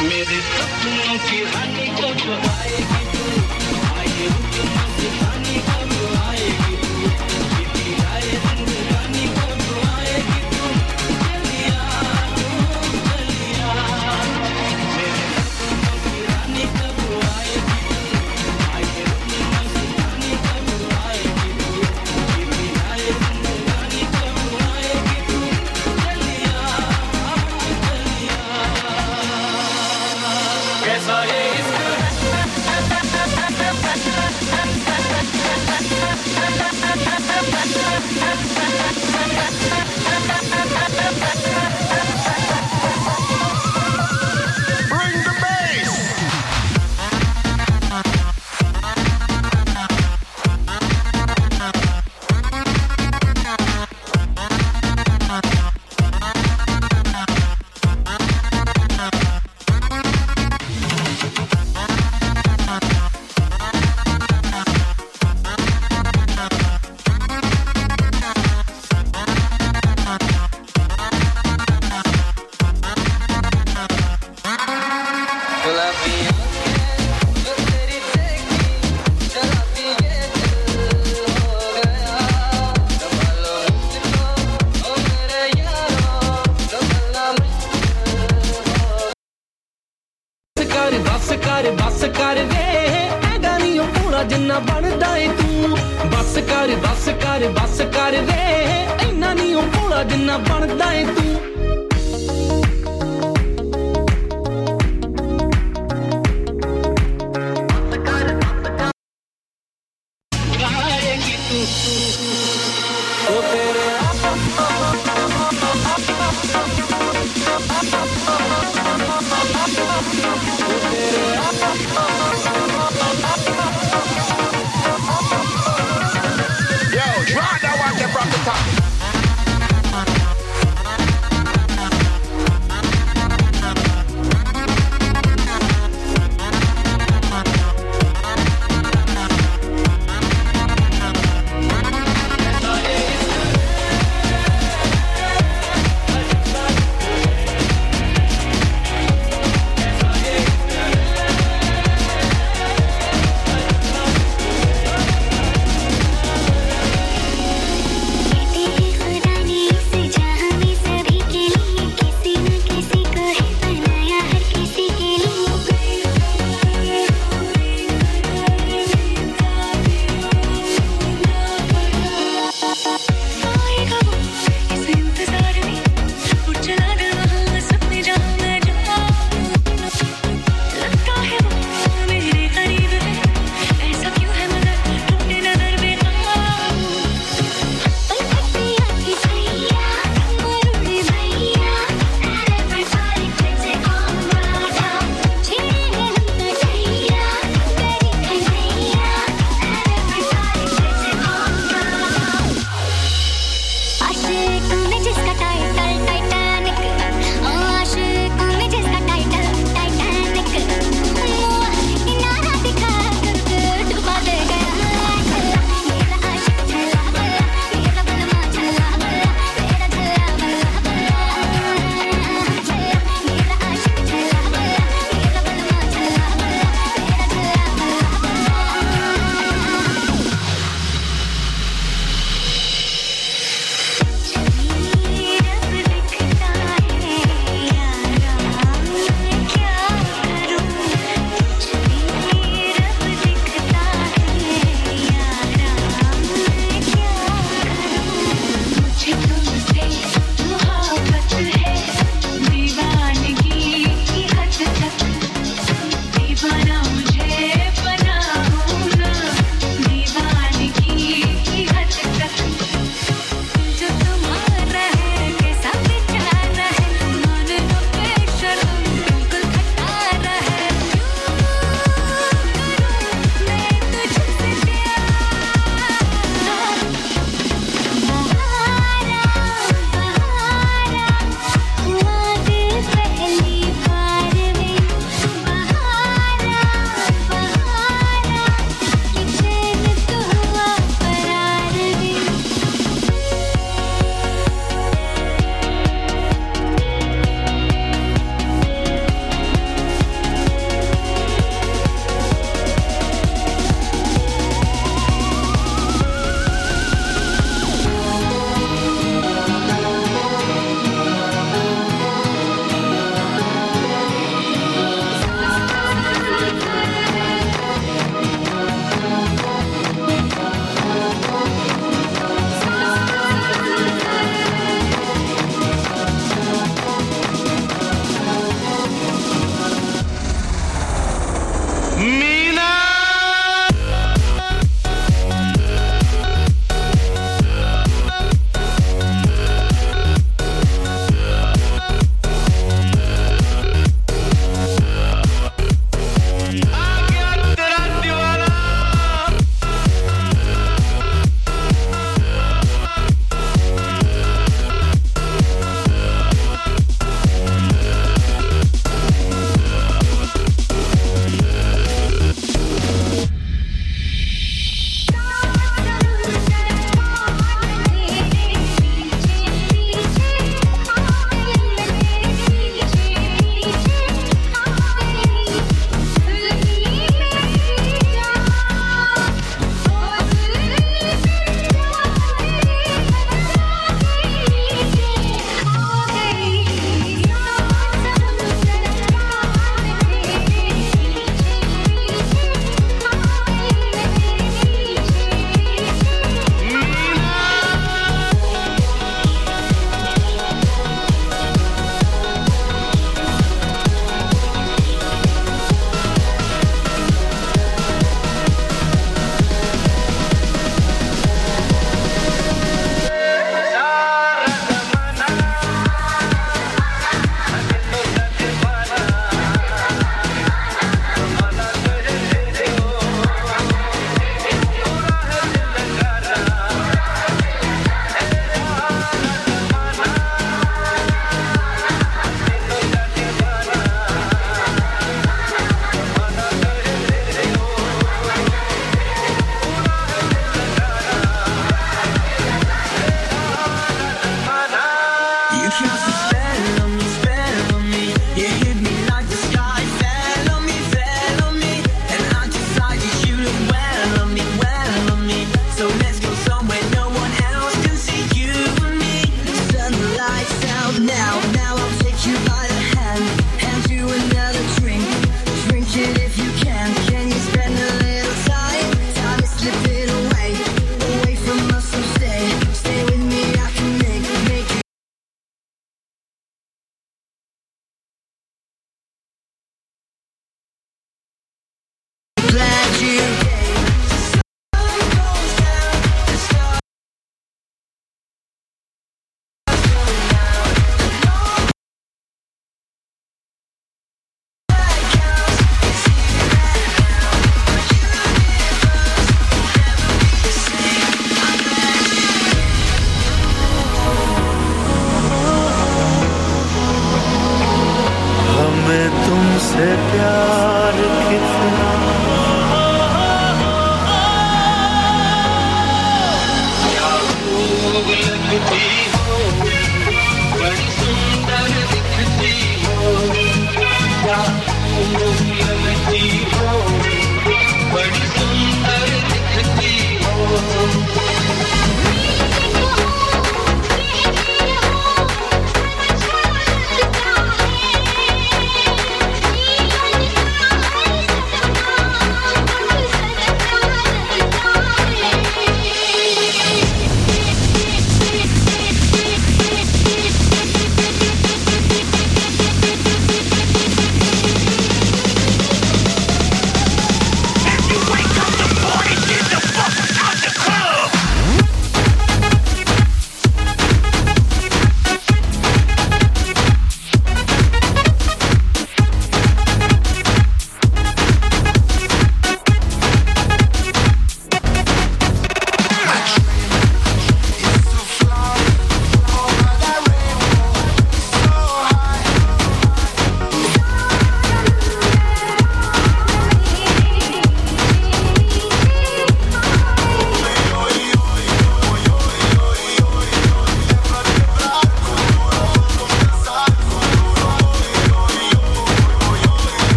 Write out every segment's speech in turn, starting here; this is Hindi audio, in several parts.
मेरे सपनों की रानी को जो आएगी तू, आए रुकना सिखानी कब आएगी तू, बीती जाए जिंदगानी कब आएगी तू, चलिया तू चलिया। मेरे सपनों की रानी कब आएगी तू, आए रुकना सिखानी कब आएगी तू, बीती जाए जिंदगानी कब आएगी तू, चलिया चलिया। कैसा ये Bring the bass. बस कर वे ऐदा नहीं पूरा जिन्ना बनदा है तू बस कर वे ऐना नहीं पूरा जिन्ना बनदा है तू आएगी तू ओ तेरे Yo, try that one from the top.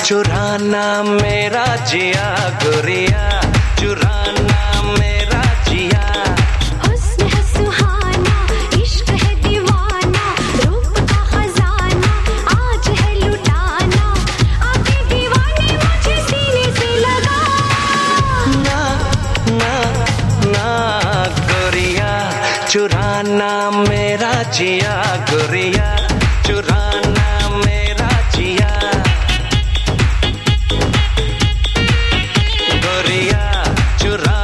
चुराना मेरा जिया गोरिया, चुराना मेरा जिया। हुस्न है सुहाना, इश्क है दीवाना, रूप का खजाना आज है लुटाना, आके दीवाने मुझे सीने से लगा। ना ना ना गोरिया, चुराना मेरा जिया गोरिया, चुराना मेरा जिया। गोरिया चुरा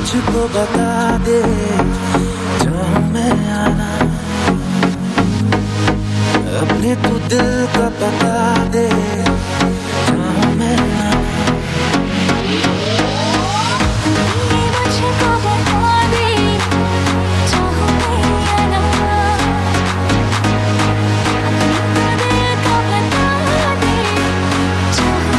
मुझको बता दे जहाँ मैं आना अपने तू दिल का बता दे जहाँ मैं आना मुझको बता दे जहाँ मैं आना अपने दिल का बता दे जहाँ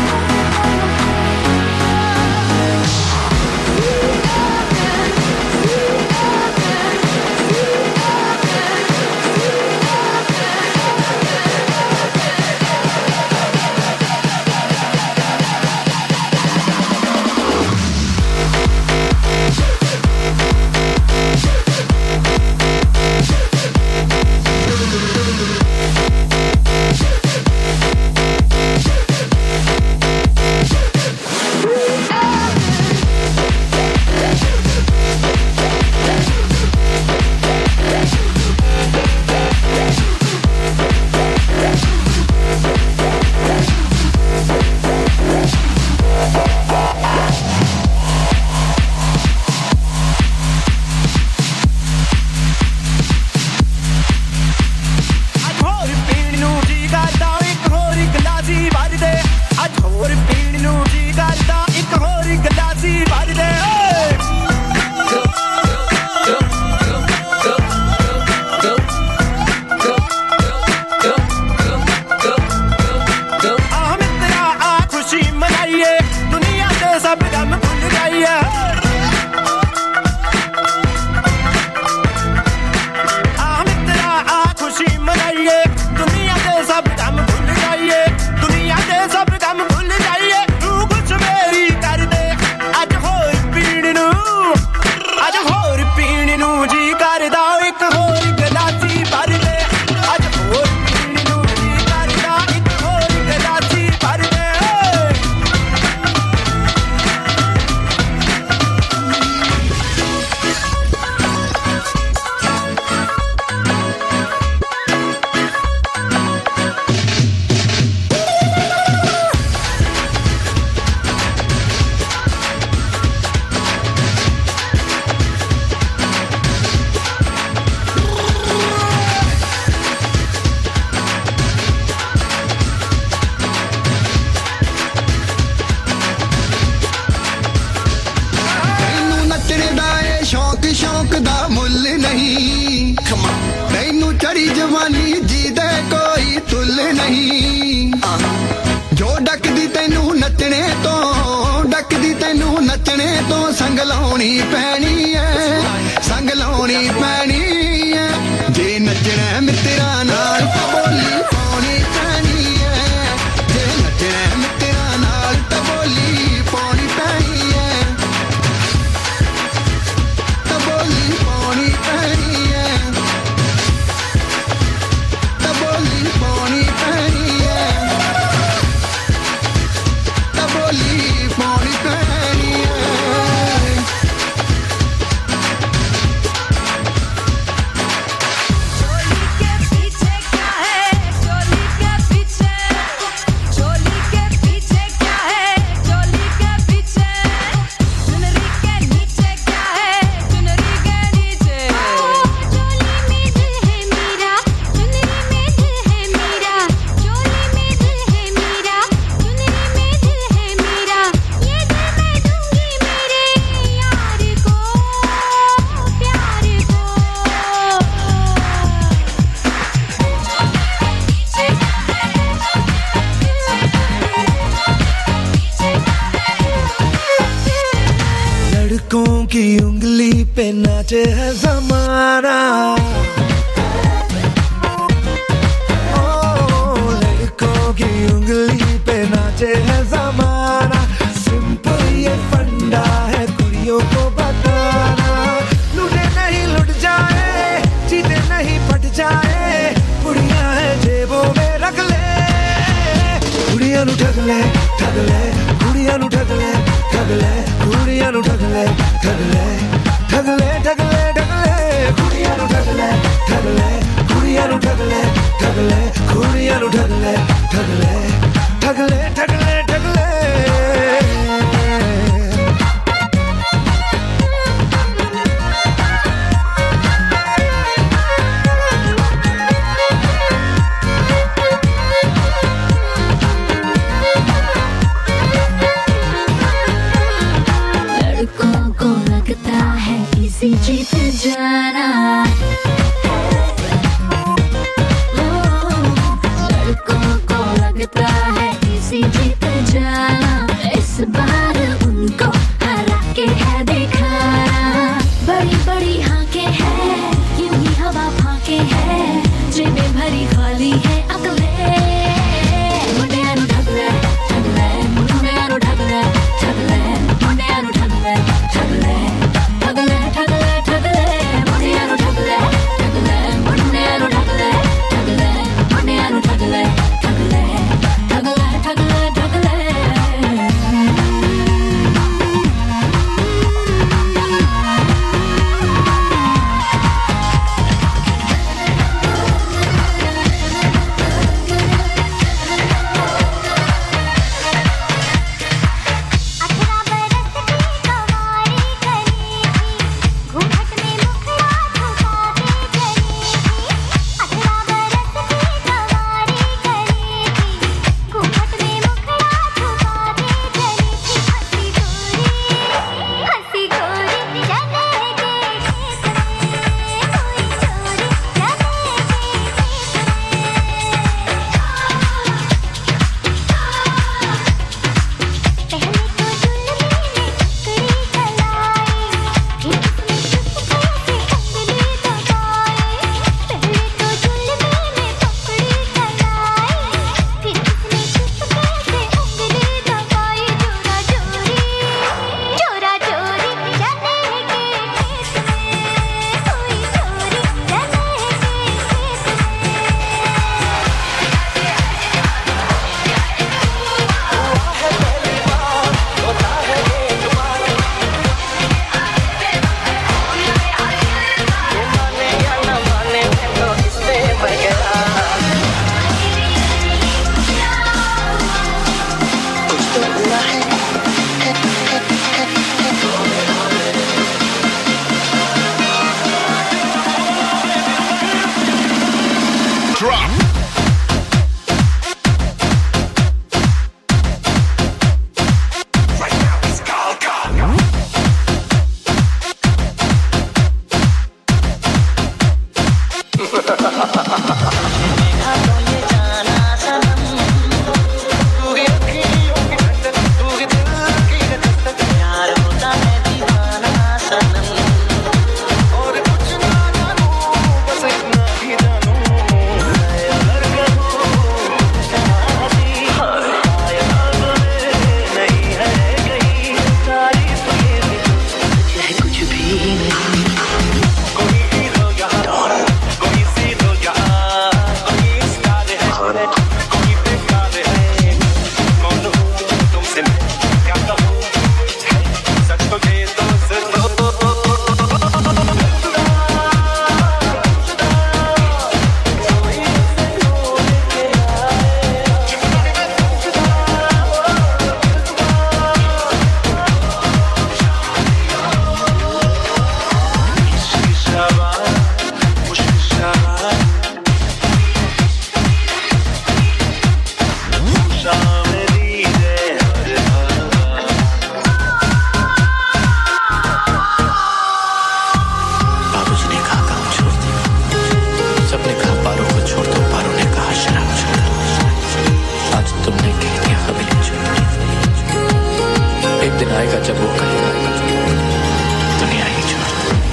दिन आएगा जब वो कहेगा दुनिया ही छोड़।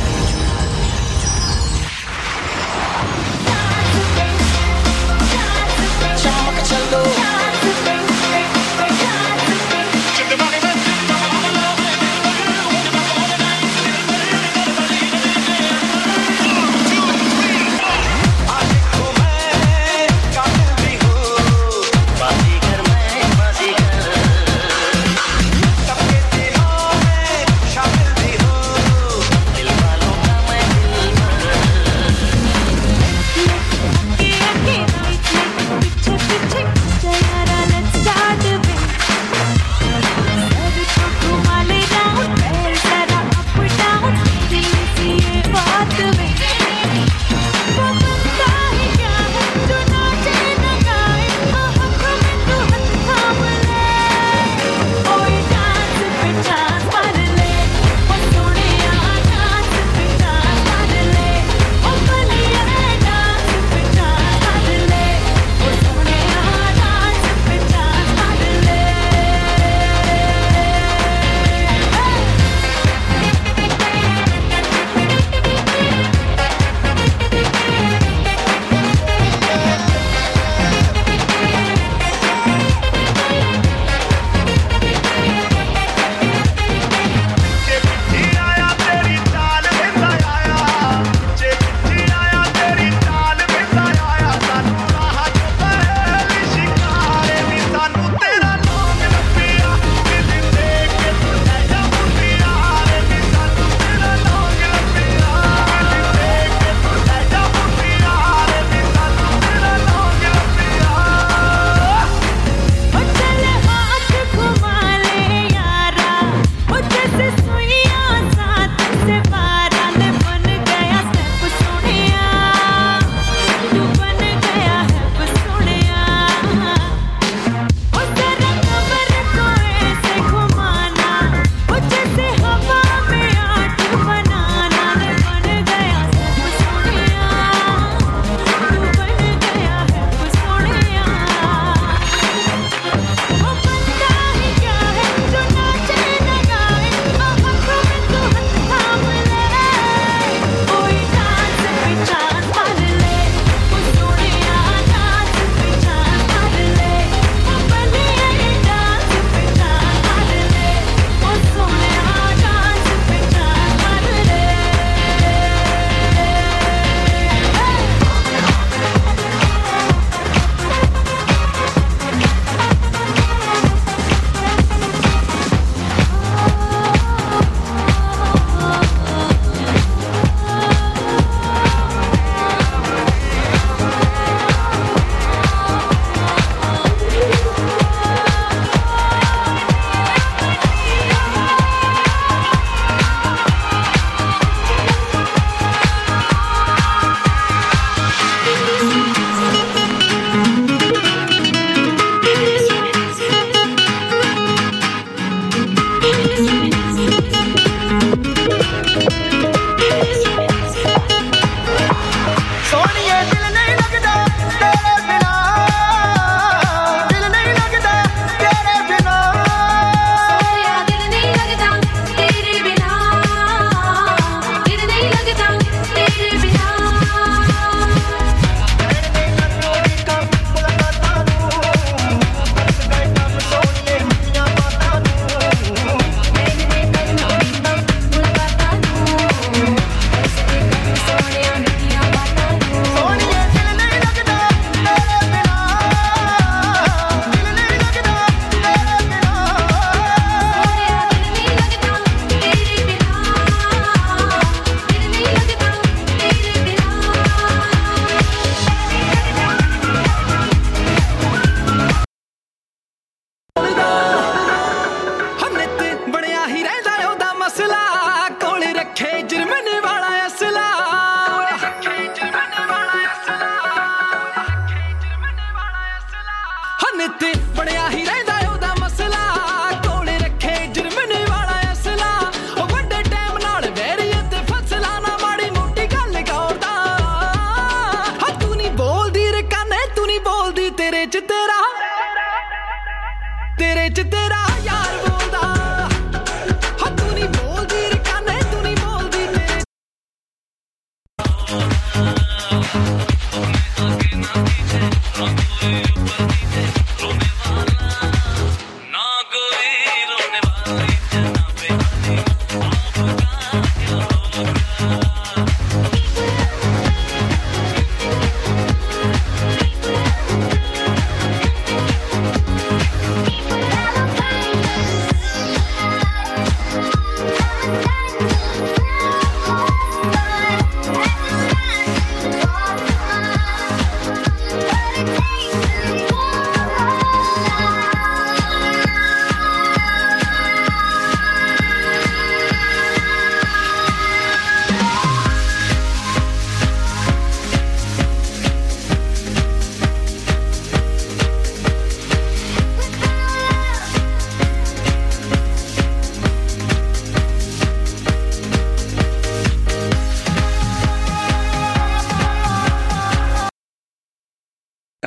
चमक चलो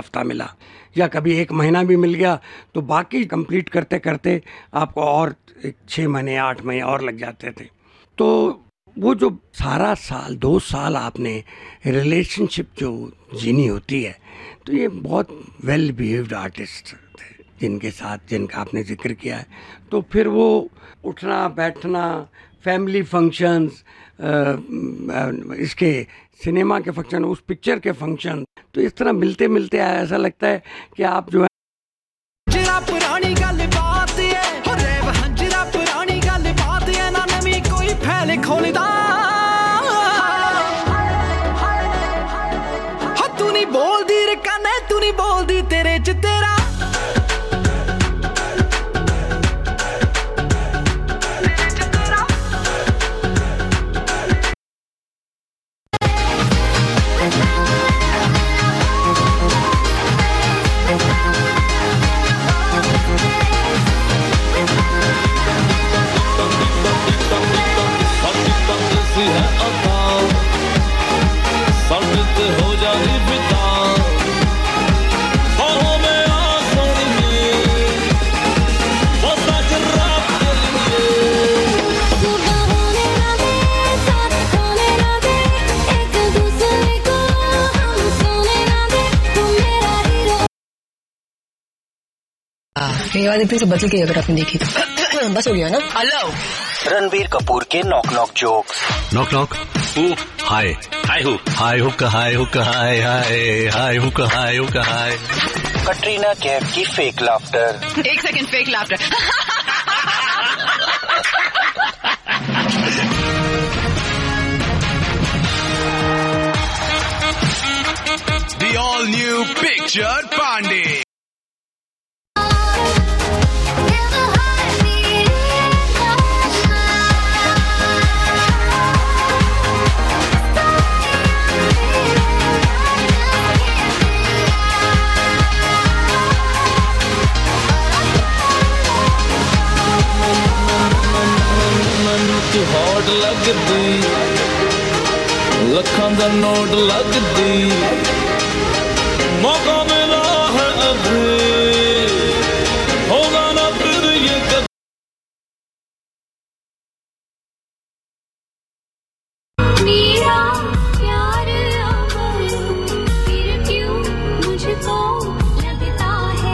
हफ्ता मिला, या कभी 1 महीना भी मिल गया तो बाकी कंप्लीट करते करते आपको और 6 महीने 8 महीने और लग जाते थे। तो वो जो सारा साल 2 साल आपने रिलेशनशिप जो जीनी होती है, तो ये बहुत वेल बिहेव्ड आर्टिस्ट थे जिनका आपने जिक्र किया है। तो फिर वो उठना बैठना, फैमिली फंक्शंस, इसके सिनेमा के फंक्शन, उस पिक्चर के फंक्शन, तो इस तरह मिलते मिलते ऐसा लगता है कि आप जो है पुरानी गल बात है, हो रेव हंजरा पुरानी गल बात है, ना नवी कोई फैल खोलदा, हो तू नहीं बोलदी रे कने, तू नहीं बोलदी तेरे च तेरा ये वाली फिर से बदल के अगर आपने देखी तो बस हो गया ना। हेलो, रणबीर कपूर के knock knock jokes. Knock knock, who हाय, हाय हु, हाय हुक, हाय हुक, हाय हाय, हाय हुक, हाय हुक, हाय। कटरीना कैफ की fake laughter. 1 second, fake laughter. The all new Picture Pandey. Hot लगदी, लखां दा नोट लगदी, मौका मिला है अभी, होगा ना फिर ये कभी। मेरा प्यार अमर, फिर क्यों मुझको लगता है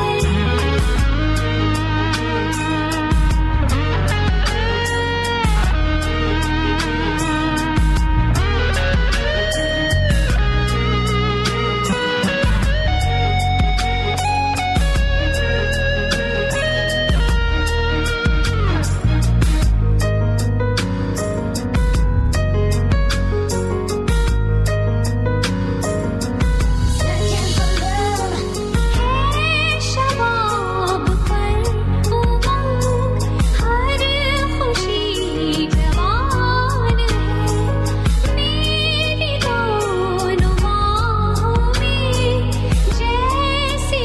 शबाब पर उमंग, हर खुशी जवान है, मेरी दोनों बाहों में जैसे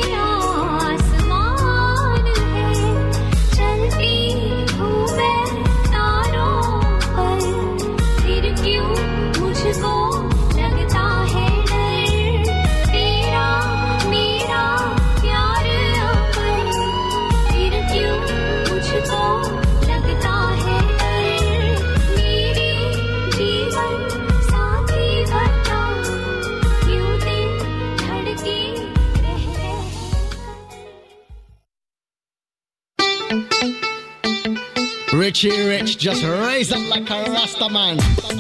आसमान है, चलती हूँ मैं तारों पर, फिर क्यों मुझको लगता है डर, तेरा मेरा प्यार अमर, फिर क्यों मुझको लगता है डर, मेरे जीवन साथी बता, क्यों दिल धड़के रहे। Richie Rich, just raise up like a Rasta man.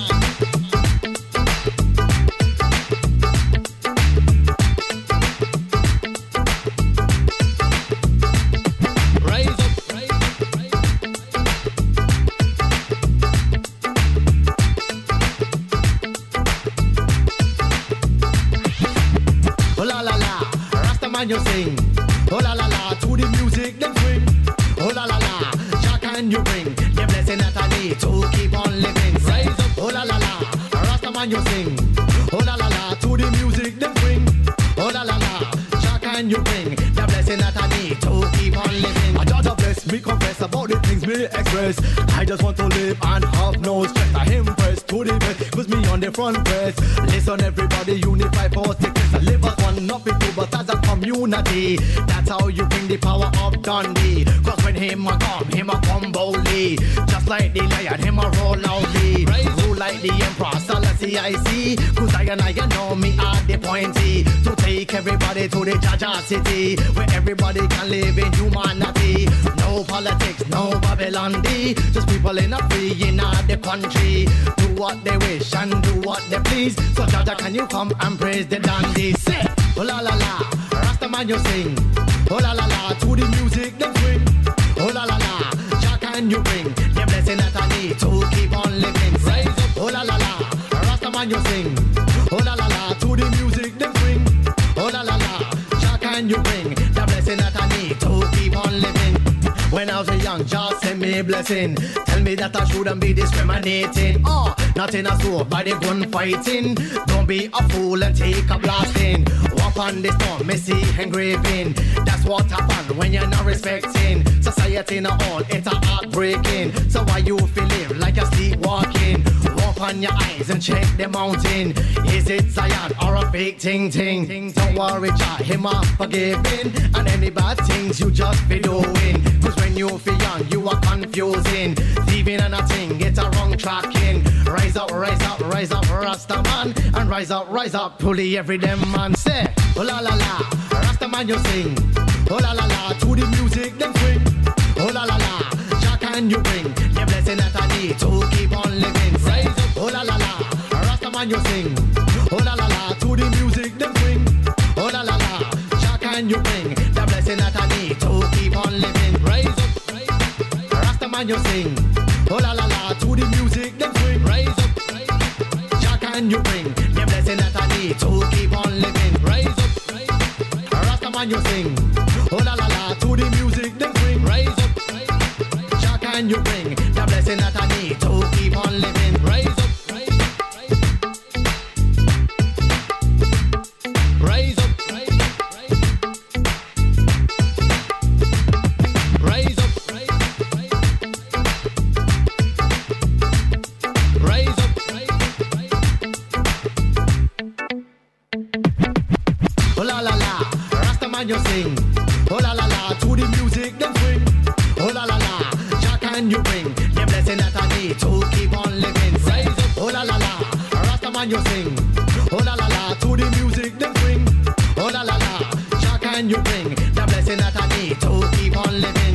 Raise up, raise up, raise up. Oh la la la, Rasta man you sing. Oh la la la, to the music them swing. Oh la la la, Jack and you bring the blessing that I need to keep on living. Rise up, oh la la la, Rasta man you sing. Oh la la la, to the music them swing. Oh la la la, Jack and you bring the blessing that I need to keep on living. I just bless me confess about the things me me express. I just want to live and have no stress. I impress to the best, cause me on the front press. Listen everybody, unify for tickets. I live as one, not be two, but as a community. That's how you bring the power of Dundee. Cause when him a come boldly. Just like the lion, him a roll loudly. Rule like the emperor, Selassie I see. Cause I know me are the pointy. To take everybody to the Jaja city. Where everybody can live in humanity. No politics, no Babylon D. Just people in a free in the country. Do what they wish and do what they please. So Jaja, can you come and praise the dandy? Say, oh la la la, Rastaman you sing. Oh la la la, to the music them swing. Oh la la la, Jah can you bring the blessing that I need to keep on living. Rise up, oh la la la, Rastaman you sing. Oh la la la, to the music them swing. Oh la la la, Jah can you bring the blessing that I need to keep on living. When I was a young, Jah send me a blessing. Tell me that I shouldn't be discriminating. Oh, not in a store by the gun fighting. Don't be a fool and take a blasting. Walk on the storm, messy engraving. That's what happens when you're not respecting society in all. It's a heartbreaking. So why you feel live like you're sleepwalking? Open your eyes and check the mountain. Is it Zion or a fake ting? Don't worry, Jah, him are forgiving. And any bad things you just be doing. Cause when you feel young, you are confusing. Thieving and a thing, it's a wrong tracking. Rise up, Rastaman. And rise up, pulley every damn man. Say, oh la la la, Rastaman you sing. Oh la la la, to the music them swing. Oh la la la, Jah can you bring the blessing that I need to keep on living. Rise up, oh la la la, Rastaman you sing. Oh la la la, to the music them swing. Oh la la la, Jah can you bring the blessing that I need to keep on living. Rise up, Rastaman you sing. Oh la la la, to the music them swing. Rise up, Jah can you bring the blessing that I need to keep on living. Rise up, Rastaman you sing. Oh la la la, to the music them swing. Rise up, Jah can you bring the blessing that I need to keep on living. Rise up, rise up, rise up, rise up. Oh la la la, Rastaman you sing. Oh la la la, to the music them swing. Oh la la la, Jah can you bring the blessing that I need to keep on living. Rise up, oh la la la, Rastaman you sing. Oh la la la, to the music them swing. Oh la la la, Jah can you bring the blessing that I need to keep on living.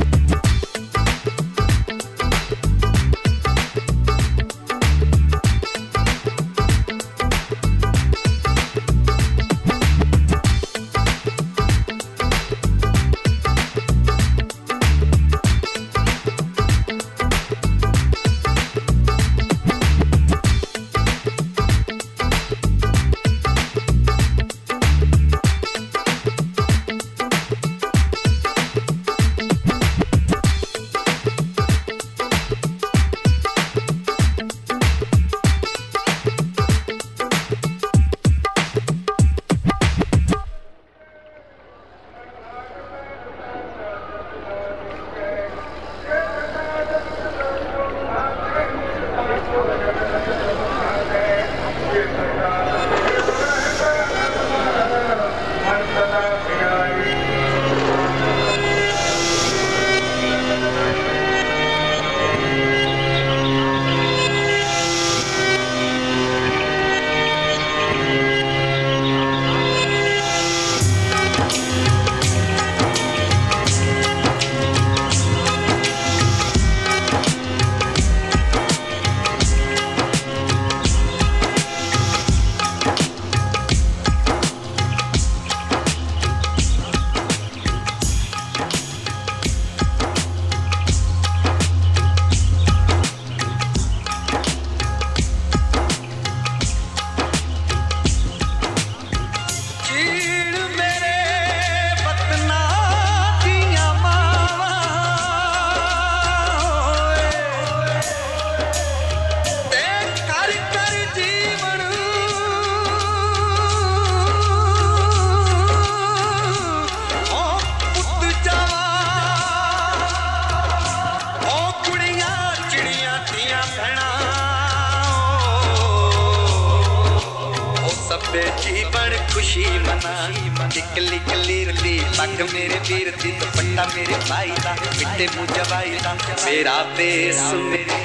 खुशी मना टिकली कलीर दी पग मेरे वीर दी दुपट्टा मेरे भाई दा मिट्टे मुंह जवाई दा मेरा देश मेरे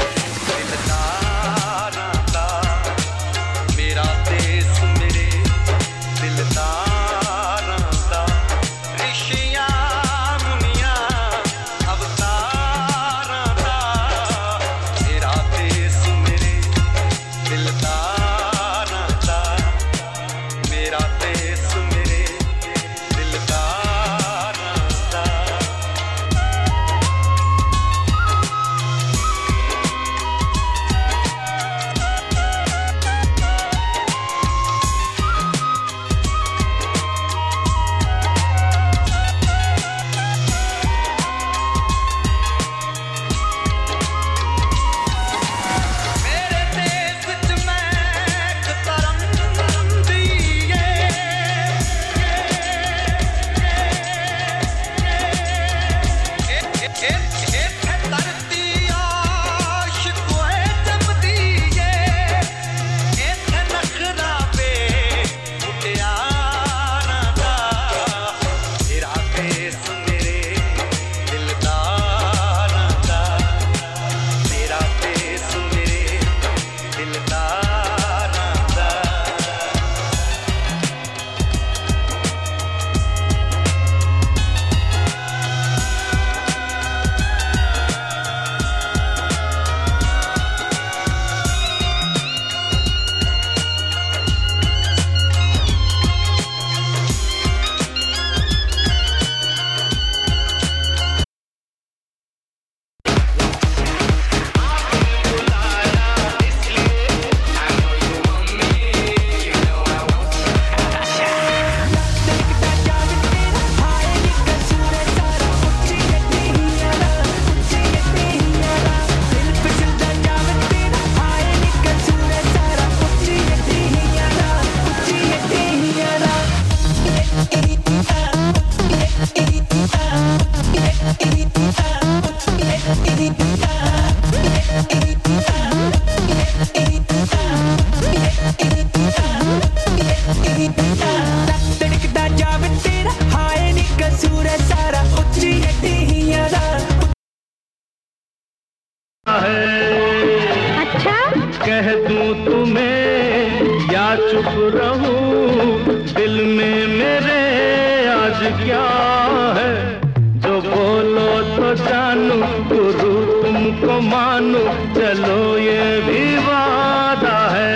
दिलदारा दा मेरा देश मेरे दिलदारा दा ऋषियां मुनियां अवतारा दा मेरा देश मेरे दिलदारा दा मेरा देश मेरे दिलदारा दा मेरे देश च महक तरंदी इत्थे धरती आशिक होए जमदी इत्थे नखरा पे मुटियारा दा मेरा देश मेरे दिलदारा दा मेरा देश मेरे दिलदारा दा ਤੜਕਦਾ ਜਾਵੇ ਤੇਰਾ ਹਾਏ ਨੀ ਕਸੂਰ ਹੈ ਸਾਰਾ ਉੱਚੀ ਅੱਡੀਆਂ ਦਾ अच्छा कह दूं तुम्हें या चुप रहूं दिल में मेरे आज क्या है जो बोलो तो जानू गुरु तुमको मानू चलो ये भी वादा है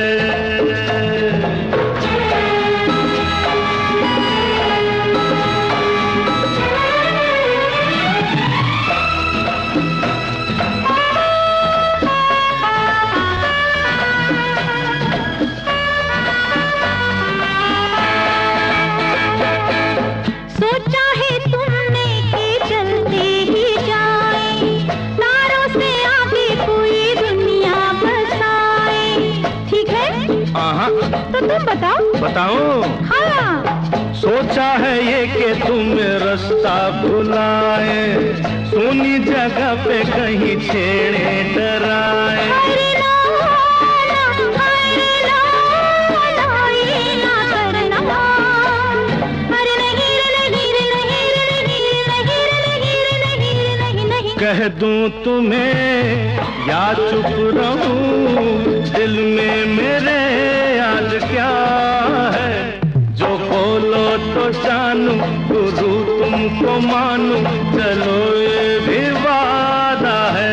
सोचा है तुमने कि चलते ही जाए तारों से आगे कोई दुनिया बसाए ठीक है तो तुम बताओ बताऊं हाँ सोचा है ये कि तुम रास्ता भुलाए सोनी जगह पे कहीं छेड़े डराए अरे ना ये ना करना अरे नहीं रे नहीं रे नहीं रे नहीं रे नहीं रे नहीं रे नहीं नहीं कह दूं तुम्हें या चुप रहूं दिल में मेरे आज क्या है जो बोलो तो जानू गुरु तुमको मानू चलो ये भी वादा है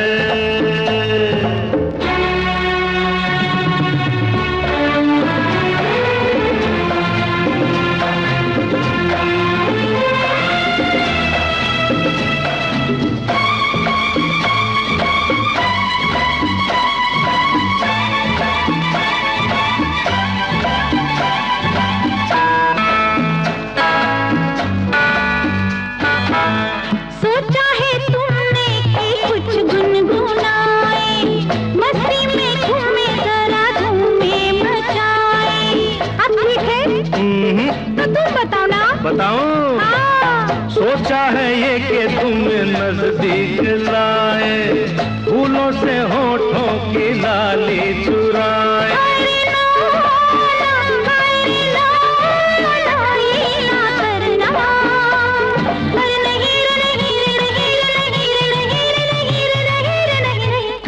सोचा है तुमने कि कुछ गुनगुनाए मस्ती में घूमे जरा धूमे मचाए अब ठीक है तो तुम बताओ ना बताऊं हाँ सोचा है ये कि तुम नजदीक लाए फूलों से होठों की लाली चुराए अरे ना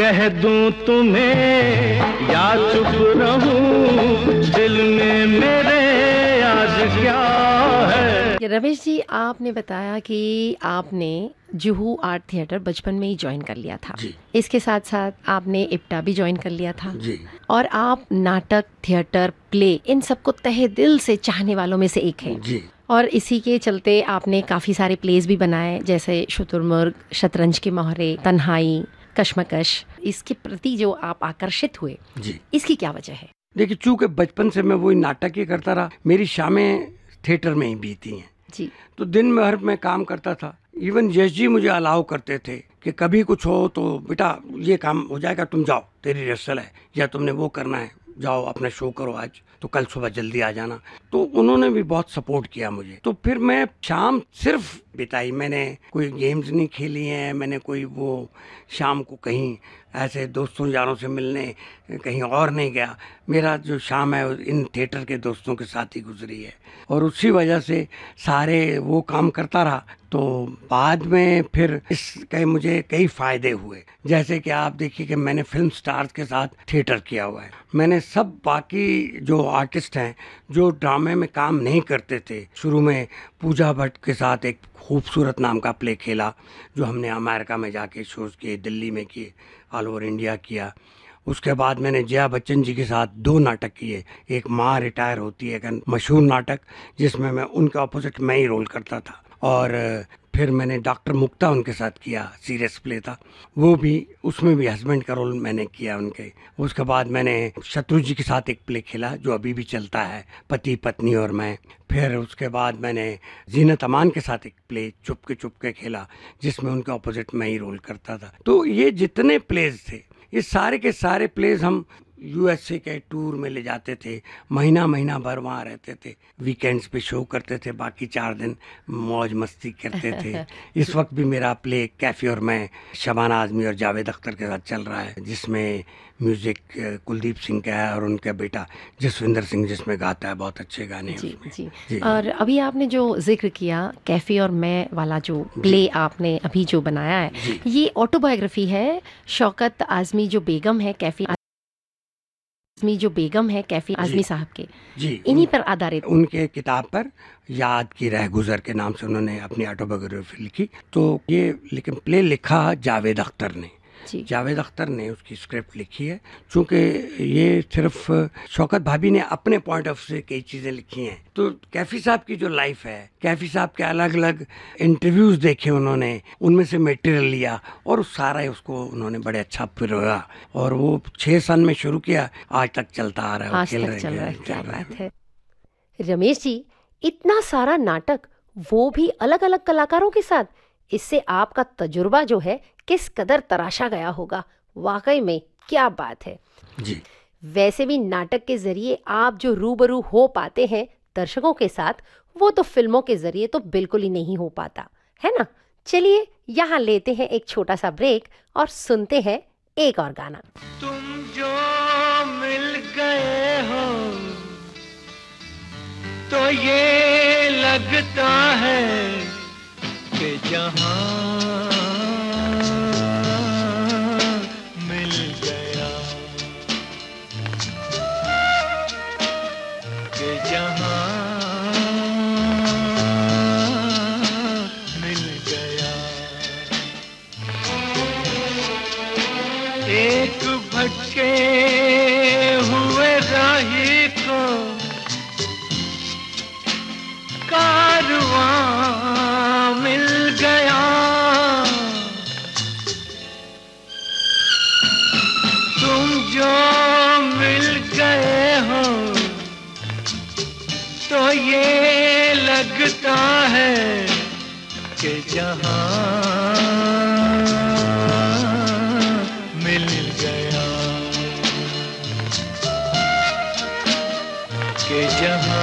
कह दूं तुम्हें या चुप रहूं, दिल में मेरे आज क्या है। रमेश जी, आपने बताया कि आपने जुहू आर्ट थिएटर बचपन में ही ज्वाइन कर लिया था जी। इसके साथ साथ आपने इप्टा भी ज्वाइन कर लिया था जी। और आप नाटक, थिएटर, प्ले इन सबको तहे दिल से चाहने वालों में से एक हैं जी। और इसी के चलते आपने काफ़ी सारे प्लेस भी बनाए, जैसे शुतुरमुर्ग, शतरंज के मोहरे, तन्हाई, कश्मकश। इसके प्रति जो आप आकर्षित हुए जी, इसकी क्या वजह है? देखिए, चूंकि बचपन से मैं वही नाटक ही करता रहा, मेरी शामें थिएटर में ही बीती हैं जी। तो दिन भर मैं काम करता था। इवन यश जी मुझे अलाउ करते थे कि कभी कुछ हो तो बेटा ये काम हो जाएगा, तुम जाओ, तेरी रिहर्सल है या तुमने वो करना है, जाओ अपना शो करो आज, तो कल सुबह जल्दी आ जाना। तो उन्होंने भी बहुत सपोर्ट किया मुझे। तो फिर मैं शाम सिर्फ बिताई, मैंने कोई गेम्स नहीं खेली हैं, मैंने कोई वो शाम को कहीं ऐसे दोस्तों यारों से मिलने कहीं और नहीं गया। मेरा जो शाम है इन थिएटर के दोस्तों के साथ ही गुजरी है और उसी वजह से सारे वो काम करता रहा। तो बाद में फिर इसके मुझे कई फ़ायदे हुए, जैसे कि आप देखिए कि मैंने फिल्म स्टार्स के साथ थिएटर किया हुआ है। मैंने सब बाकी जो आर्टिस्ट हैं जो ड्रामे में काम नहीं करते थे, शुरू में पूजा भट्ट के साथ एक खूबसूरत नाम का प्ले खेला जो हमने अमेरिका में जाके शोज़ किए, दिल्ली में किए, ऑल ओवर इंडिया किया। उसके बाद मैंने जया बच्चन जी के साथ 2 नाटक किए, एक माँ रिटायर होती है, एक मशहूर नाटक जिसमें मैं उनके ऑपोजिट मैं ही रोल करता था। और फिर मैंने डॉक्टर मुक्ता उनके साथ किया, सीरियस प्ले था वो भी, उसमें भी हस्बैंड का रोल मैंने किया उनके। उसके बाद मैंने शत्रु जी के साथ एक प्ले खेला जो अभी भी चलता है, पति पत्नी और मैं। फिर उसके बाद मैंने जीनत अमान के साथ एक प्ले चुपके खेला जिसमें उनके ऑपोजिट मैं ही रोल करता था। तो ये जितने प्लेज थे, ये सारे के सारे प्लेज हम यूएसए के टूर में ले जाते थे, महीना भर वहाँ रहते थे, वीकेंड्स पे शो करते थे, बाकी 4 दिन मौज मस्ती करते थे। इस वक्त भी मेरा प्ले कैफे और मैं शबाना आज़मी और जावेद अख्तर के साथ चल रहा है, जिसमें म्यूजिक कुलदीप सिंह का है और उनका बेटा जसविंदर सिंह जिसमें गाता है, बहुत अच्छे गाने हैं जी, उसमें। जी। और अभी आपने जो जिक्र किया कैफे और मैं वाला जो प्ले आपने अभी जो बनाया है, ये ऑटोबायोग्राफी है शौकत आज़मी जो बेगम है कैफे आज़मी साहब के, जी, इन्हीं पर आधारित उनके किताब पर याद की रह गुजर के नाम से उन्होंने अपनी ऑटोबायोग्राफी लिखी। तो ये लेकिन प्ले लिखा जावेद अख्तर ने, जावेद अख्तर ने उसकी स्क्रिप्ट लिखी है। चूँकि ये सिर्फ शौकत भाभी ने अपने पॉइंट ऑफ से कई चीज़ें लिखी हैं, तो कैफी साहब की जो लाइफ है, कैफी साहब के अलग अलग इंटरव्यूज़ देखे उन्होंने, उनमें से मटेरियल लिया और सारा उसको उन्होंने बड़े अच्छा पिरोया और वो 6 सन में शुरू किया, आज तक चलता आ रहा है, आज तक चल रहा है। क्या बात है रमेश जी, इतना सारा नाटक, वो भी अलग अलग कलाकारों के साथ, इससे आपका तजुर्बा जो है किस कदर तराशा गया होगा। वाकई में क्या बात है जी। वैसे भी नाटक के जरिए आप जो रूबरू हो पाते हैं दर्शकों के साथ, वो तो फिल्मों के जरिए तो बिल्कुल ही नहीं हो पाता है ना। चलिए यहाँ लेते हैं एक छोटा सा ब्रेक और सुनते हैं एक और गाना। तुम जो मिल गए हो तो ये लगता है कि जहां मिल गया, कि जहां मिल गया। एक भटके हुए राही को कारवां मिल गया, तुम जो मिल गए हो तो ये लगता है कि जहां मिल गया, कि जहां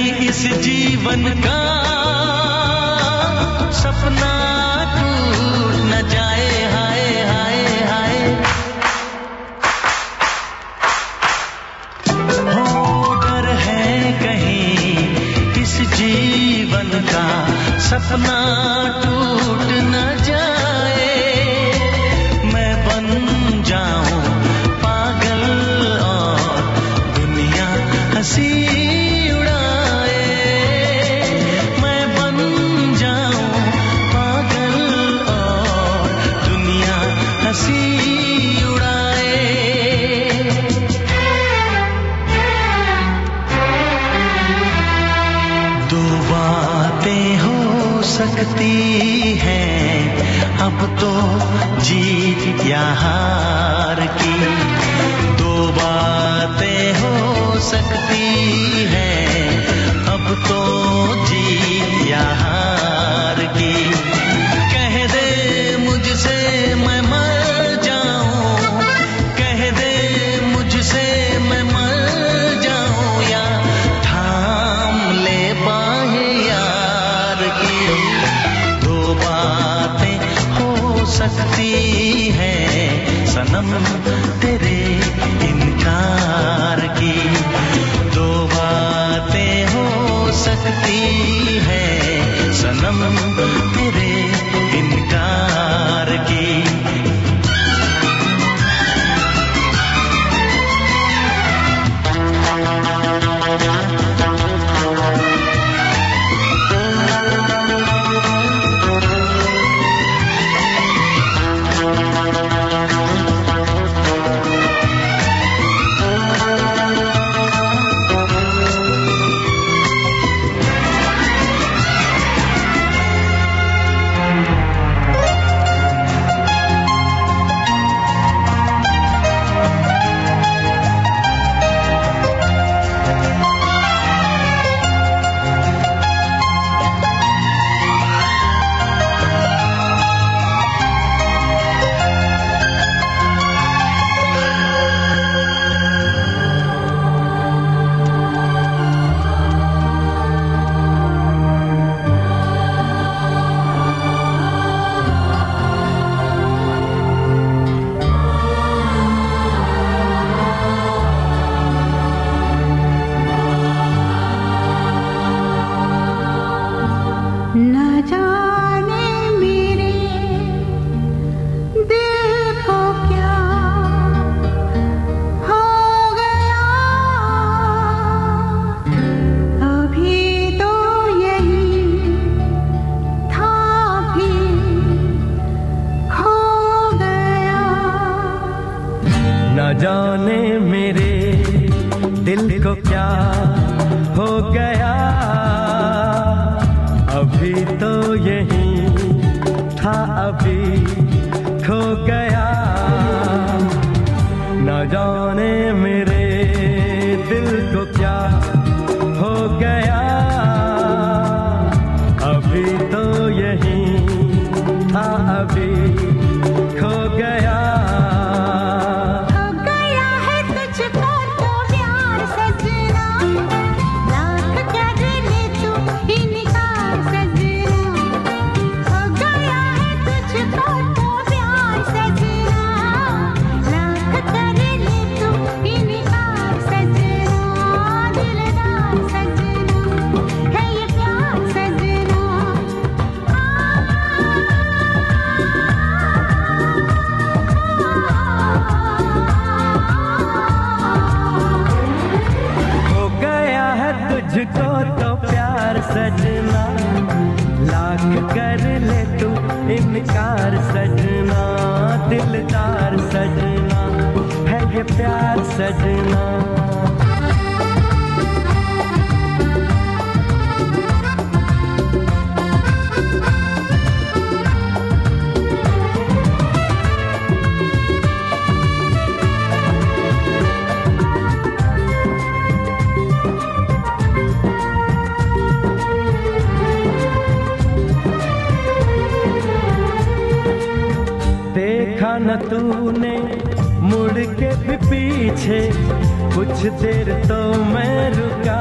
इस जीवन का सपना टूट न जाए, हाय हाय हाय। हो डर है कहीं इस जीवन का सपना टूट न जाए, मैं बन जाऊं पागल और दुनिया हंसी उड़ाए, मैं बन जाऊं पागल और दुनिया हंसी उड़ाए। दो बातें हो सकती हैं अब तो, जीत या हार की। दो बातें हो सकती हैं अब तो, जीत या हार की। कह दे मुझसे मैं मर जाऊं, कह दे मुझसे मैं मर जाऊं, या थाम ले बाहें यार की। दो बातें हो सकती हैं सनम तेरे इनकार की। दो बातें हो सकती हैं सनम तेरे इनकार की। जाने मेरे दिल को क्या हो गया, अभी तो यही था अभी खो गया। न जाने मेरे दिल को क्या हो गया, अभी तो यही था अभी खो गया। तुझको तो प्यार सजना, लाख कर ले तू इनकार सजना। दिलदार सजना है ये प्यार सजना। देखा न तूने मुड़ के भी पीछे, कुछ देर तो मैं रुका